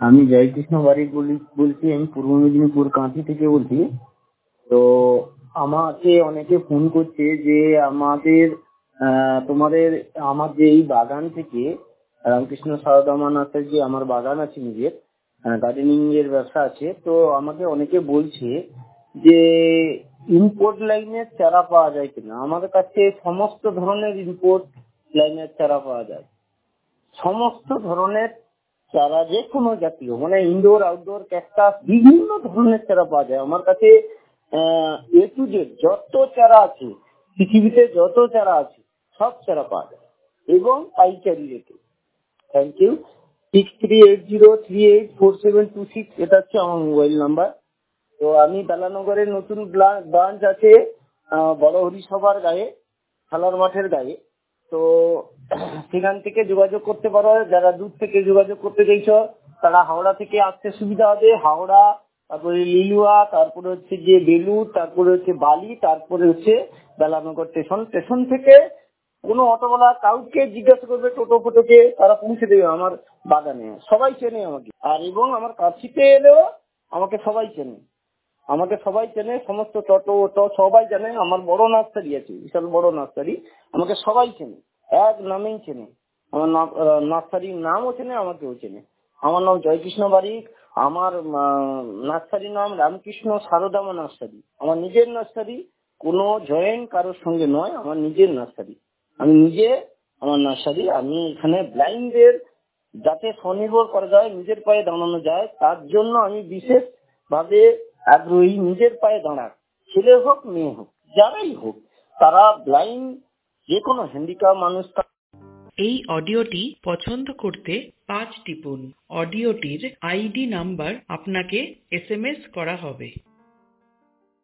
আমি জয়কৃষ্ণ বারিক বলছি। আমি পূর্ব মেদিনীপুর কাঁথি থেকে বলছি। তো আমাকে অনেকে ফোন করছে যে আমাদের তোমাদের আমার যে এই বাগান থেকে রামকৃষ্ণ সারদামা নাথের যে আমার বাগান আছে, নিজের গার্ডেনিং এর ব্যবসা আছে। তো আমাকে অনেকে বলছে যে ইম্পোর্ট লাইনের চারা পাওয়া যায় কিনা। আমাদের কাছে সমস্ত ধরনের ইম্পোর্ট লাইনের চারা পাওয়া যায়, সমস্ত ধরনের চারা, যে কোনো জাতীয়, মানে ইনডোর আউটডোর ক্যাকটাস, বিভিন্ন ধরনের চারা পাওয়া যায় আমার কাছে। এ টু জেড যত চারা আছে পৃথিবীতে, যত চারা আছে সব চারা পাওয়া যায় এবং পাইকারি রেটে। Thank you. 6380384726 এটা হচ্ছে আমার মোবাইল নাম্বার। তো আমি বেলানগরের নতুন ব্রাঞ্চ আছে বড় হরিসভার গায়ে, খেলার মাঠের গায়ে। তো সেখান থেকে যোগাযোগ করতে পারো। যারা দূর থেকে যোগাযোগ করতে চাইছ তারা হাওড়া থেকে আসতে সুবিধা হবে। হাওড়া, তারপরে লিলুয়া, তারপরে হচ্ছে গিয়ে বেলুর, তারপরে হচ্ছে বালি, তারপরে হচ্ছে বেলানগর স্টেশন থেকে কোনো অটোওয়ালা কাউকে জিজ্ঞাসা করবে, টোটো ফোটোকে, তারা পৌঁছে দেবে আমার বাগানে। সবাই চেনে আমাকে, আর এবং আমার কাছিতে এলেও আমাকে সবাই চেনে। সমস্ত টোটো সবাই জানে। আমার বড় নার্সারি আছে, বিশাল বড় নার্সারি। আমাকে সবাই চেনে, এক নামেই চেনে। আমার নার্সারির নামও চেনে, আমাকেও চেনে। আমার নাম জয়কৃষ্ণ বারিক। আমার নার্সারির নাম রামকৃষ্ণ সারদামা নার্সারি। আমার নিজের নার্সারি, কোনো জয়েন্ট কারোর সঙ্গে নয়, আমার নিজের নার্সারি। আমি নিজে আমার নার্সারি। আমি এখানে ব্লাইন্ডদের যাতে স্বনির্ভর করা যায়, নিজের পায়ে দাঁড়ানো যায়, তার জন্য আমি বিশেষ ভাবে আগ্রহী। নিজের পায়ে দাঁড়াক, ছেলে হোক মেয়ে হোক, যারাই হোক, তারা ব্লাইন্ড, যে কোনো হ্যান্ডিক্যাপ মানুষ। এই অডিওটি পছন্দ করতে 5 টিপুন। অডিওটির আইডি নাম্বার আপনাকে SMS করা হবে।